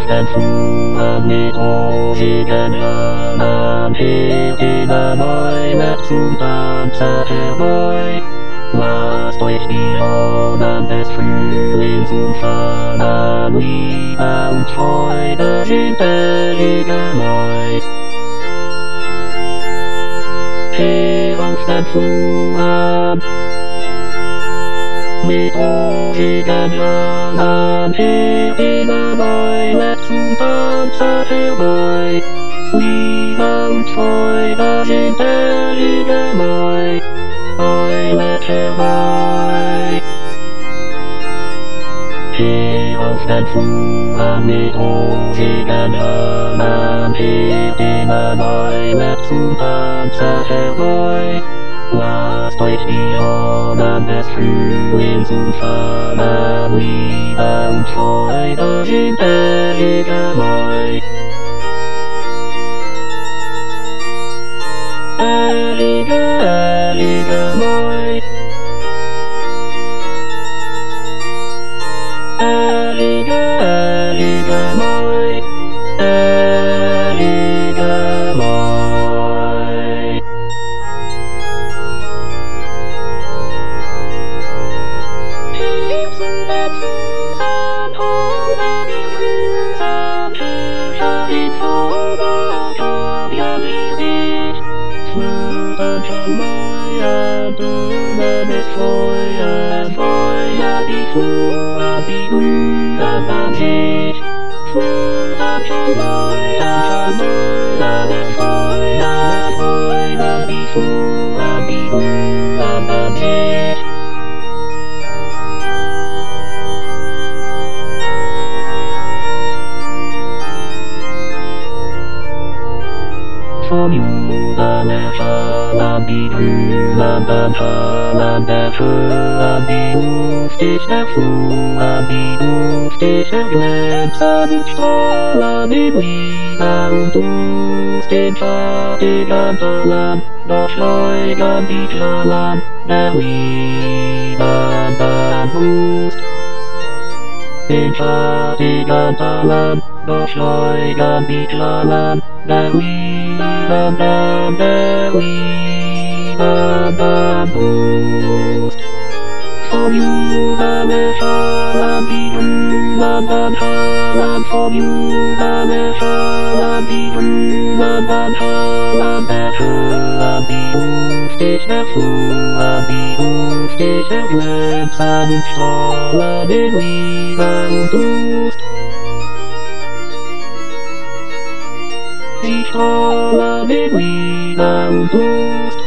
den Fuhren mit rosigen Hörnern hebt jeder Bäume zum Tanze herbei. Lasst euch die Hörner des Frühlings umfallen, Liebe und Freude sind allgemein. Her auf den Fuhren mit rosigen Hörnern hebt jeder Bäume zum Tanze herbei. Liebe und Freude sind allgemein. Eilet herbei. Her auf den Fuhren mit rosigen Hörnern hebt jeder Bäume zum Tanze herbei. Lasst euch die Hörner des Frühlings umfallen, Liebe und Freude sind allgemein. Allgemein. Allgemein. Allgemein. Hips und Füßen, Hörner die Füßen, Tücher in Vordergrund, ja nicht. Flöten von Meier, Blumen des Feuers, Feuer die Fluren, die glühen am Licht. Flöten von Meier, des Feuers, Feuer die Fluren, die glühen am Licht. Vom Juden erschallen die glühenden Hörner der Föhren, die duftig erfluren, die duftig erglänzen, strahlen in Liebe und Duft den schattigen Töllen, doch schleudern die Knallen der liebenden Brust. Den schattigen Töllen, doch schleudern die Knallen der liebenden Brust. Vom Juden erschallen die glühenden Hörner, vom Juden erschallen die glühenden Hörner der Föhren, die duftig erfluren, die duftig erglänzen und strahlen in Liebe und Duft. Sie strahlen in Liebe und Duft.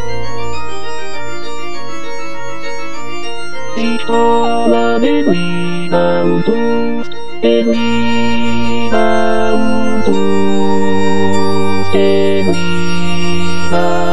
Sie strahlen in Liebe und Duft. In Liebe und Duft. In Liebe.